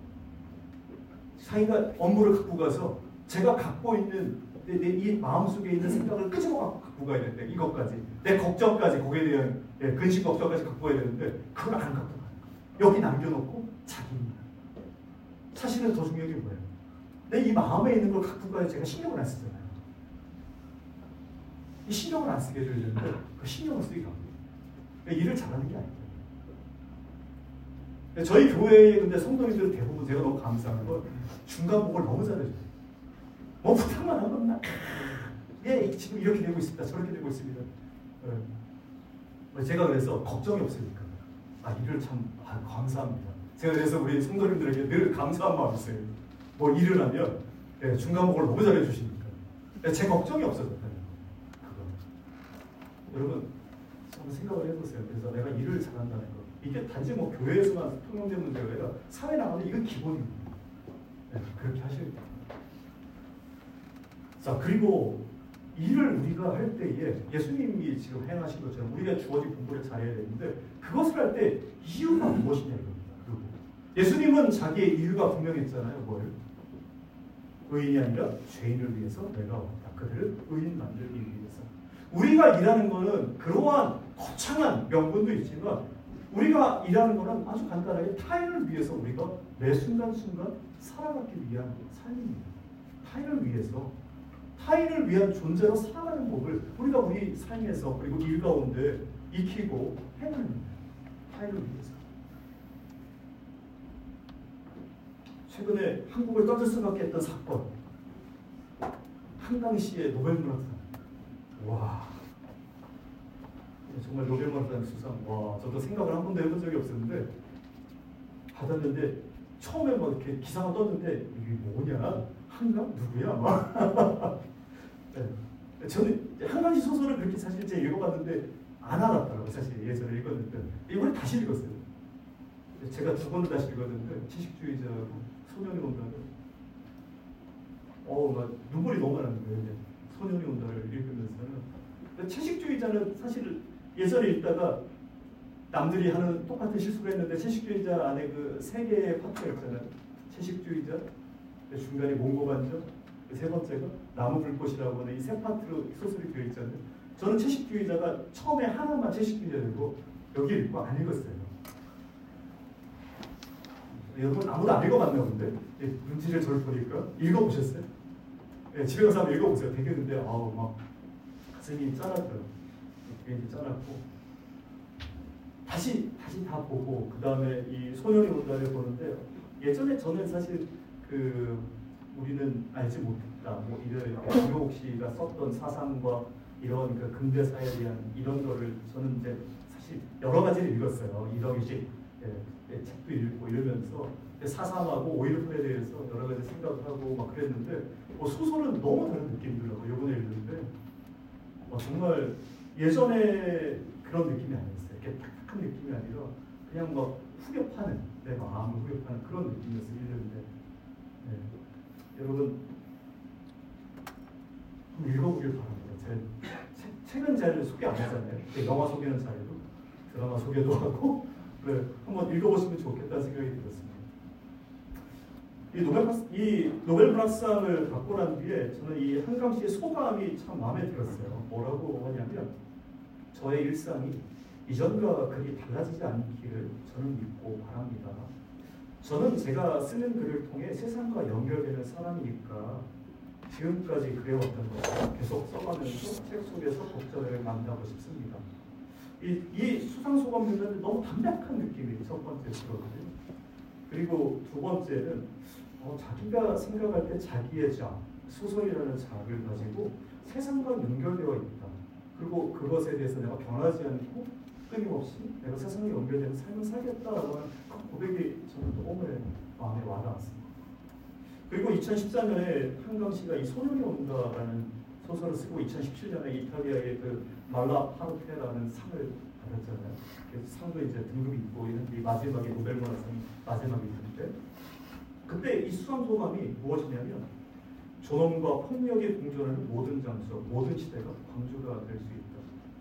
자기가 업무를 갖고 가서 제가 갖고 있는 내, 내 이 마음속에 있는 생각을 끄집어 갖고 가야 되는데 이것까지 내 걱정까지 거기에 대한 예, 근심 걱정까지 갖고 가야 되는데 그걸 안 갖고 가요. 여기 남겨놓고 자기입니다. 사실은 더 중요한 게 뭐예요? 내 이 마음에 있는 걸 갖고 가야 제가 신경을 안 쓰잖아요. 이 신경을 안 쓰게 되는데 그 신경을 쓰게 합니다. 그러니까 일을 잘하는 게 아니에요. 저희 교회의 근데 성도님들 대부분 제가 너무 감사한 건 중간 보고를 너무 잘해줘요. 뭐 부탁만 하면 나, 예, 지금 이렇게 되고 있습니다. 저렇게 되고 있습니다. 네. 제가 그래서 걱정이 없으니까 아 일을 참 아, 감사합니다. 제가 그래서 우리 성도님들에게 늘 감사한 마음이 있어요. 뭐 일을 하면 예, 중간 보고를 너무 잘해주시니까 예, 제 걱정이 없어졌다는 그거. 여러분 한번 생각을 해보세요. 그래서 내가 일을 잘한다는 거. 이게 단지 뭐 교회에서만 통용된 문제가 아니라 사회 나가면 이건 기본입니다. 네, 그렇게 하셔야 돼요. 자, 그리고 일을 우리가 할 때에 예수님이 지금 행하신 것처럼 우리가 주어진 공부를 잘해야 되는데 그것을 할 때 이유가 무엇이냐 이겁니다. 그리고 예수님은 자기의 이유가 분명했잖아요. 뭘? 의인이 아니라 죄인을 위해서 내가 왔다. 그들을 의인 만들기 위해서. 우리가 일하는 것은 그러한 거창한 명분도 있지만 우리가 일하는 것은 아주 간단하게 타인을 위해서 우리가 매 순간순간 살아가기 위한 삶입니다. 타인을 위해서 타인을 위한 존재로 살아가는 법을 우리가 우리 삶에서 그리고 일 가운데 익히고 행합니다. 타인을 위해서. 최근에 한국을 떠들 수밖에 했던 사건. 한강시의 노벨문학상. 와, 정말 노벨문학상 수상. 와, 저도 생각을 한 번도 해본 적이 없었는데 받았는데 처음에 막 이렇게 기사가 떴는데 이게 뭐냐? 한강 누구야? 막. 네. 저는 한강시 소설을 그렇게 사실 제가 읽어봤는데 안 알았더라고요. 사실 예전에 읽었는데 이번에 다시 읽었어요. 제가 두 번 다시 읽었는데 채식주의자하고 소년이 온다를 어우 막 눈물이 너무 나는 거예요. 이제 소년이 온다를 읽으면서는. 채식주의자는 사실 예전에 읽다가 남들이 하는 똑같은 실수를 했는데 채식주의자 안에 그 세 개의 파트가 있잖아요. 채식주의자, 중간에 몽고반전, 세 번째가 나무불꽃이라고 하는 이 세 파트로 소설이 되어 있잖아요. 저는 채식주의자가 처음에 하나만 채식주의자고 여기 읽고 안 읽었어요. 여러분 아무도 안 읽어봤나 본데 눈치를 저를 보니까 읽어보셨어요? 네, 집에 가서 한번 읽어보세요. 되게 근데 아우 막 가슴이 짠하더라고요. 굉장히 짠하고 다시 다시 다 보고 그 다음에 이 소년이 온다를 보는데 예전에 저는 사실 그 우리는 알지 못했다 뭐 이런 김용옥 씨가 썼던 사상과 이런 그 근대사에 대한 이런 거를 저는 이제 사실 여러 가지를 읽었어요. 이덕유식 예, 예, 책도 읽고 이러면서 사상하고 오일분에 대해서 여러 가지 생각을 하고 막 그랬는데 뭐 소설은 너무 다른 느낌이 들더라고요. 이번에 읽는데 어, 정말 예전에 그런 느낌이 아니었어요. 이렇게 탁탁한 느낌이 아니라 그냥 막 후벼파는 내 마음을 후벼파는 그런 느낌이었어요. 읽는데 네. 여러분 한번 읽어보길 바랍니다. 제 책, 책은 잘 소개 안 하잖아요. 영화 소개는 잘해도 드라마 소개도 하고 네, 한번 읽어보시면 좋겠다는 생각이 들었습니다. 이 노벨, 이 노벨문학상을 받고 난 뒤에 저는 이 한강시의 소감이 참 마음에 들었어요. 뭐라고 하냐면 저의 일상이 이전과 그리 달라지지 않기를 저는 믿고 바랍니다. 저는 제가 쓰는 글을 통해 세상과 연결되는 사람이니까 지금까지 그래왔던 것을 계속 써가면서 책 속에서 독자들을 만나고 싶습니다. 이, 이 수상소감들은 너무 담백한 느낌이 첫 번째 들거든요. 그리고 두 번째는 어, 자기가 생각할 때 자기의 자, 소설이라는 자를 가지고 세상과 연결되어 있다. 그리고 그것에 대해서 내가 변하지 않고 끊임없이 내가 세상에 연결되는 삶을 살겠다라고 하는 그 고백이 저는 너무 마음에 와닿았습니다. 그리고 이천십사 년에 한강시가 이 소년이 온다라는 소설을 쓰고 이천십칠 년에 이탈리아의 그 말라 파르테라는 상을 받았잖아요. 그래서 상도 이제 등급이 있고 이런데 마지막에 노벨문학상이 마지막에 있는데 그때 이 수상 소감이 무엇이냐면 존엄과 폭력이 공존하는 모든 장소, 모든 시대가 광주가 될 수 있다.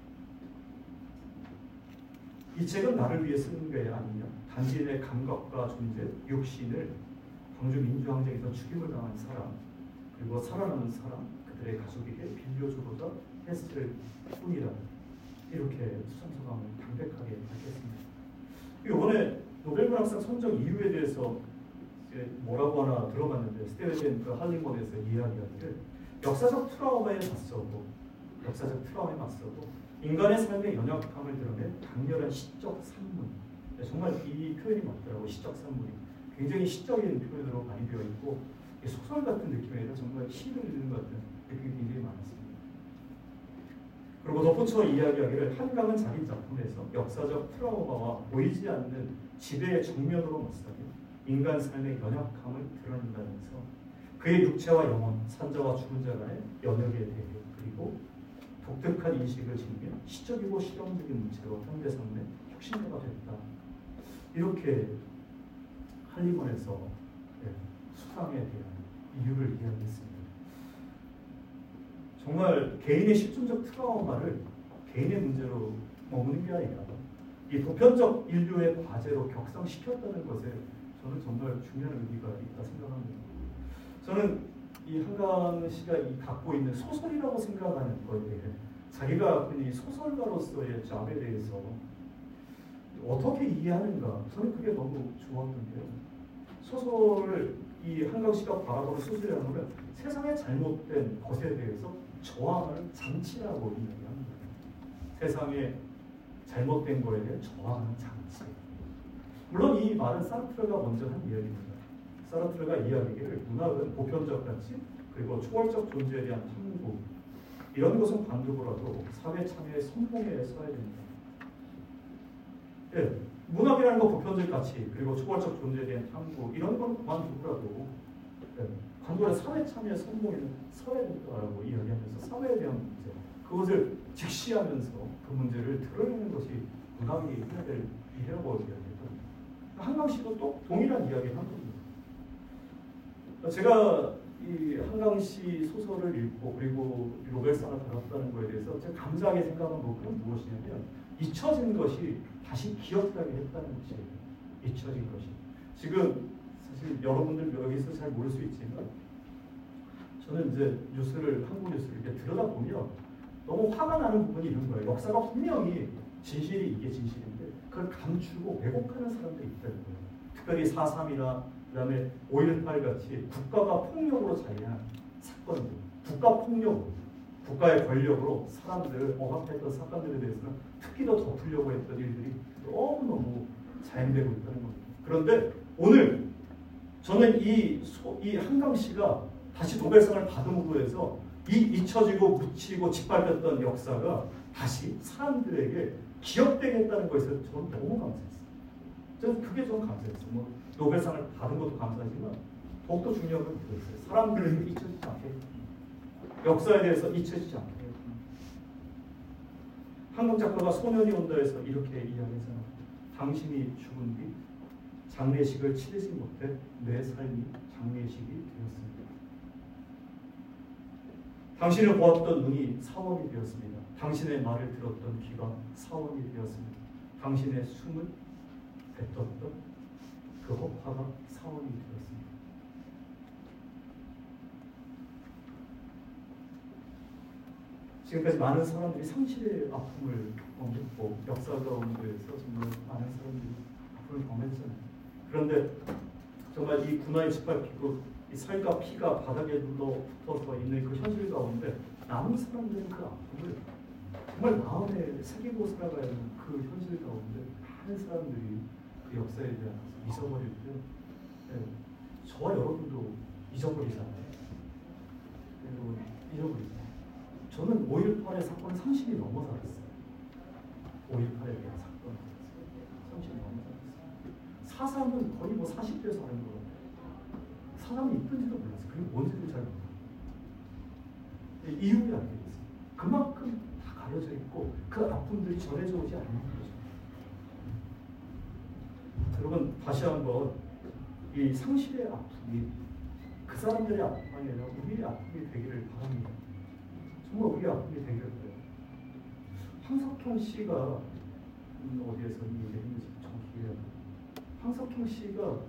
이 책은 나를 위해 쓰는 게 아니냐. 단지 내 감각과 존재, 육신을 광주 민주항쟁에서 죽임을 당한 사람, 그리고 살아남은 사람, 그들의 가족에게 빌려주고자 했을 뿐이다. 이렇게 수상소감을 담백하게 밝혔습니다. 이번에 노벨문학상 선정 이유에 대해서 뭐라고 하나 들어봤는데 스테ven 그 할링먼에서 이야기하기를 역사적 트라우마에 맞서고 역사적 트라우마에 맞서고 인간의 삶의 연약함을 드러낸 강렬한 시적 산문. 정말 이 표현이 맞더라고요. 시적 산문이 굉장히 시적인 표현으로 많이 되어 있고 소설 같은 느낌이 아니라 정말 시를 읽는 것 같은 느낌이 굉장히 많았습니다. 그리고 덧붙여 이야기하기를 한강은 자기 작품에서 역사적 트라우마와 보이지 않는 지배의 정면으로 맞서며 인간 삶의 연약함을 드러낸다면서 그의 육체와 영혼, 산자와 죽은 자 간의 연역에 대해 그리고 독특한 인식을 지니며 시적이고 실용적인 문체로 현대 삶의 혁신자가 됐다. 이렇게 할리먼에서 네, 수상에 대한 이유를 이야기했습니다. 정말 개인의 실존적 트라우마를 개인의 문제로 머무는 게 아니라 이 보편적 인류의 과제로 격상시켰다는 것에 저는 정말 중요한 의미가 있다 생각합니다. 저는 이 한강시가 이 갖고 있는 소설이라고 생각하는 거에 대해 자기가 흔히 소설가로서의 잡에 대해서 어떻게 이해하는가 저는 그게 너무 좋았는데요. 소설을 이 한강시가 바라보는 소설이라는 것은 세상의 잘못된 것에 대해서 저항하는 장치라고 이야기합니다. 세상에 잘못된 거에 대해 저항하는 장치. 물론 이 말은 사르트르가 먼저 한 이야기입니다. 사르트르가 이야기를 문학은 보편적 가치 그리고 초월적 존재에 대한 탐구, 이런 것은 관두고라도 사회 참여의 선봉에 서야 됩니다. 예, 문학이라는 거 보편적 가치, 그리고 초월적 존재에 대한 탐구, 이런 건 관두고라도 예, 관두고 사회 참여의 선봉에는 서야 된다라고 이야기하면서 사회에 대한 문제, 그것을 직시하면서 그 문제를 드러내는 것이 문학이 해야 될 일이라고 이야기합니다. 한강씨도 또 동일한 이야기를 한 겁니다. 제가 이 한강씨 소설을 읽고 그리고 노벨상을 받았다는 것에 대해서 제가 감사하게 생각한 부분은 무엇이냐면 잊혀진 것이 다시 기억나게 했다는 것이에요. 잊혀진 것이. 지금 사실 여러분들 여기서 잘 모를 수 있지만 저는 이제 뉴스를, 한국 뉴스를 이렇게 들여다보면 너무 화가 나는 부분이 있는 거예요. 역사가 분명히 진실이 이게 진실인데 그걸 감추고 왜곡하는 사람들이 있다는 거예요. 특별히 사 삼이나 그다음에 오일팔 같이 국가가 폭력으로 자행한 사건들, 국가 폭력, 국가의 권력으로 사람들을 억압했던 사건들에 대해서는 특히 더 덮으려고 했던 일들이 너무너무 자행되고 있다는 겁니다. 그런데 오늘 저는 이, 소, 이 한강씨가 다시 노벨상을 받음으로 해서 이 잊혀지고 묻히고 짓밟혔던 역사가 다시 사람들에게 기억되겠다는 것에 저는 너무 감사했어요. 저는 그게 좀 감사했어요. 뭐 노벨상을 받은 것도 감사하지만 더욱더 중요한 건 그거였어요. 사람들에게 잊혀지지 않게, 역사에 대해서 잊혀지지 않게. 한국 작가가 소년이 온다에서 이렇게 이야기하잖아요. 당신이 죽은 뒤 장례식을 치르지 못해 내 삶이 장례식이 되었습니다. 당신을 보았던 눈이 사원이 되었습니다. 당신의 말을 들었던 귀가 사원이 되었습니다. 당신의 숨을 뱉었던 그 허파가 사원이 되었습니다. 지금까지 많은 사람들이 상실의 아픔을 겪고 역사 가운데에서 정말 많은 사람들이 아픔을 경험했잖아요. 그런데 정말 이 군화에 짓밟히고 이 살과 피가 바닥에 묻어서 있는 그 현실 가운데 남은 사람들은 그 아픔을 정말 마음에 새기고 살아가야 하는 그 현실 가운데 많은 사람들이 그 역사에 대한 잊어버릴 때 네, 저와 여러분도 잊어버리잖아요. 여러분 잊어버리잖아요. 저는 오일팔의 사건은 삼십이 넘어 살았어요. 오일팔에 대한 사건 삼십이 넘어 살았어요. 사 삼은 거의 뭐 사십 대 사는 거 같아요. 사람이 있던지도 몰랐어요. 그게 뭔지도 잘 몰라요. 이유가 안 되겠어요. 그만큼 다 가려져 있고 그 아픔들이 전해져 오지 않는 거죠. 여러분 다시 한번 이 상실의 아픔이 그 사람들의 아픔이 아니라 우리의 아픔이 되기를 바랍니다. 정말 우리의 아픔이 되기를 바라요. 황석형 씨가 음, 어디에서 이 얘기를 했는지 정확히 기억이 황석형 씨가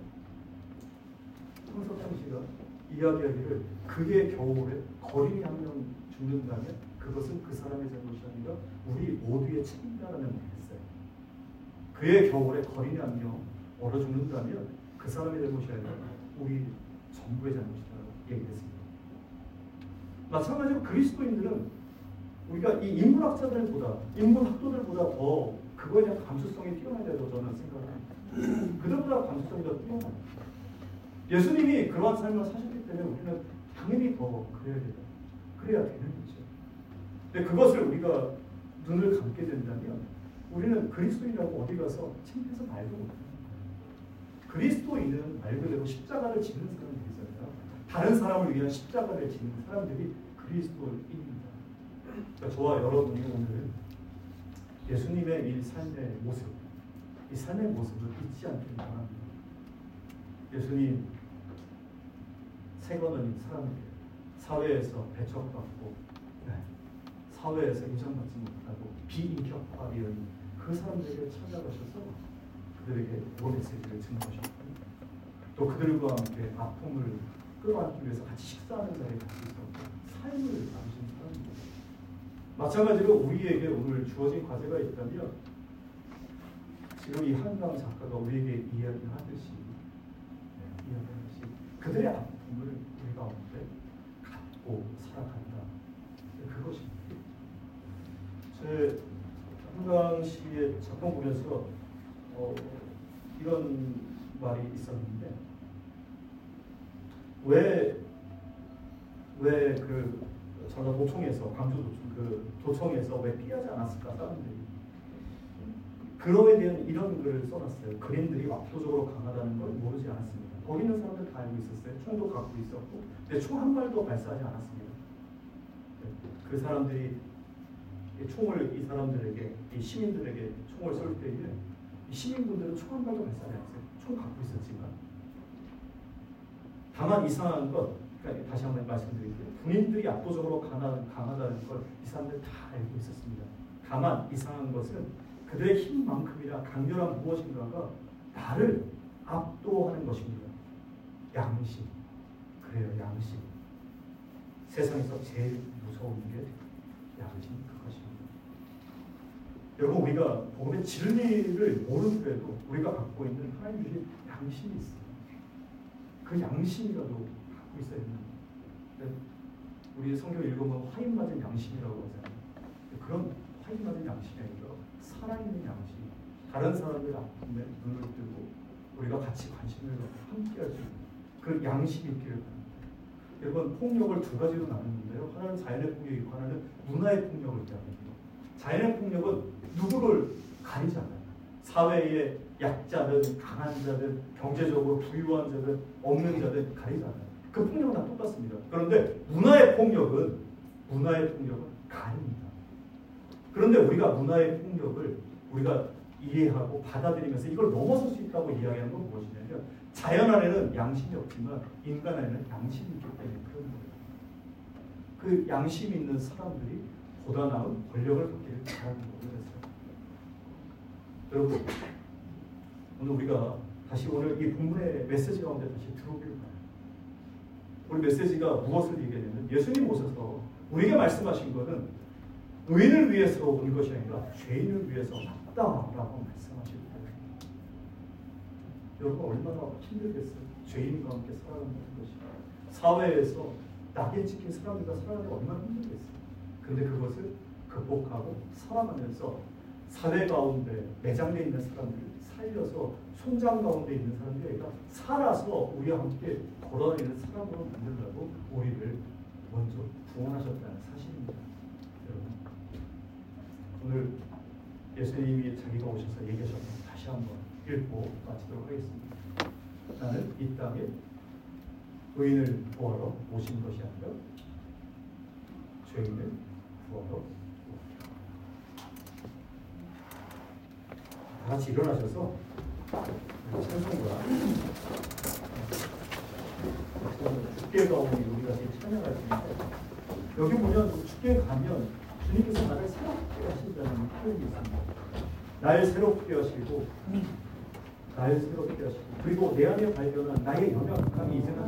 황석형 씨가 이야기하기를 그의 겨울에 거린이 한 명 죽는다면 그것은 그 사람의 잘못이 아니라 우리 모두의 책임이라는 말을 했어요. 그의 겨울에 거린이 한 명 얼어 죽는다면 그 사람의 잘못이 아니라 우리 전부의 잘못이라고 얘기했습니다. 마찬가지로 그리스도인들은 우리가 이 인문학자들보다 인문학도들보다 더 그거에 대한 감수성이 뛰어나다고 저는 생각합니다. 그들보다 감수성이 더 뛰어나요. 예수님이 그러한 삶을 사셨기 때문에 우리는 당연히 더 그래야 된다. 그래야 되는 거죠. 근데 그것을 우리가 눈을 감게 된다면 우리는 그리스도인이라고 어디 가서 창피해서 말도 못해요. 그리스도인은 말 그대로 십자가를 지는 사람들이잖아요. 다른 사람을 위한 십자가를 지는 사람들이 그리스도인입니다. 그러니까 저와 여러분이 오늘 예수님의 이 삶의 모습, 이 삶의 모습을 잊지 않기를 바랍니다. 예수님 세건은 사람들 사회에서 배척받고 네, 사회에서 인정받지 못하고 비인격화되어 있는 그 사람들에게 찾아가셔서 그들에게 그 메시지를 증거하셨고 또 그들과 함께 아픔을 끌어안기 위해서 같이 식사하는 자리에 같이 있었고 삶을 나누신 사람입니다. 마찬가지로 우리에게 오늘 주어진 과제가 있다면 지금 이 한강 작가가 우리에게 이야기하듯이 네, 이야기하듯이 그들의 아픔을 우리 가운데 갖고 살아간다. 그것입니다. 제 한강 씨의 작품 보면서 어, 이런 말이 있었는데 왜 왜 그 전라 도청에서 광주 도청 그 도청에서 왜 피하지 않았을까 사람들이 그거에 대한 이런 글을 써놨어요. 그린들이 압도적으로 강하다는 걸 모르지 않았습니다. 거기 있는 사람들 다 알고 있었어요. 총도 갖고 있었고, 근데 총 한 발도 발사하지 않았습니다. 그 사람들이 총을 이 사람들에게, 이 시민들에게 총을 쏠 때에 이 시민분들은 총 한 발도 발사하지 않았어요. 총 갖고 있었지만. 다만 이상한 것, 그러니까 다시 한번 말씀드릴게요. 군인들이 압도적으로 강하, 강하다는 걸 이 사람들 다 알고 있었습니다. 다만 이상한 것은 그들의 힘만큼이나 강렬한 무엇인가가 나를 압도하는 것입니다. 양심. 그래요, 양심. 세상에서 제일 무서운 게 양심 그것입니다. 여러분, 우리가 복음의 진리를 모르더라도 우리가 갖고 있는 하나님 주신 양심이 있어요. 그 양심이라도 갖고 있어야 됩니다. 우리 성경 읽으면 화인 맞은 양심이라고 하잖아요. 그런 화인 맞은 양심이 아니라 살아있는 양심. 다른 사람들 아픔에 눈을 뜨고 우리가 같이 관심을 갖고 함께 할 수 있는 그 양심이 있기를 바랍니다. 여러분, 폭력을 두 가지로 나누는데요. 하나는 자연의 폭력이 있고 하나는 문화의 폭력을 얘기합니다. 자연의 폭력은 누구를 가리지 않아요. 사회의 약자든 강한 자든 경제적으로 부유한 자든 없는 자든 가리지 않아요. 그 폭력은 다 똑같습니다. 그런데 문화의 폭력은 문화의 폭력은 가립니다. 그런데 우리가 문화의 폭력을 우리가 이해하고 받아들이면서 이걸 넘어설 수 있다고 이야기하는 건 무엇이냐면 자연 안에는 양심이 없지만 인간 안에는 양심이 있기 때문에 그런 거예요. 그 양심이 있는 사람들이 보다 나은 권력을 갖기를 바라는 거예요. 여러분, 오늘 우리가 다시 오늘 이 본문의 메시지 가운데 다시 들어오기를 바라요. 우리 메시지가 무엇을 얘기하냐면 예수님 오셔서 우리에게 말씀하신 것은 의인을 위해서 온 것이 아니라 죄인을 위해서 왔다라고 말씀하실 거예요. 여러분, 얼마나 힘들겠어요. 죄인과 함께 살아가는 것이. 사회에서 낙인 찍힌 사람들과 살아가는 게 얼마나 힘들겠어요. 근데 그것을 극복하고 살아가면서 사회 가운데 매장되어 있는 사람들을 살려서 송장 가운데 있는 사람들이 아니라 살아서 우리와 함께 걸어다니는 사람으로 만들려고 우리를 먼저 구원하셨다는 사실입니다. 여러분, 오늘 예수님이 자기가 오셔서 얘기하셨던 다시 한번 읽고 마치도록 하겠습니다. 나는 이 땅에 의인을 구하러 오신 것이 아니라 죄인을 구하러 오셨다. 다 같이 일어나셔서 찬송과 주께 가오니 우리가 지금 찬양할 텐데 여기 보면 주께 가면 주님께서 나를 새롭게 하신다는 표현이 있습니다. 날 새롭게 하시고 날 새롭게 하시고 그리고 내 안에 발견한 나의 연약함이 이제는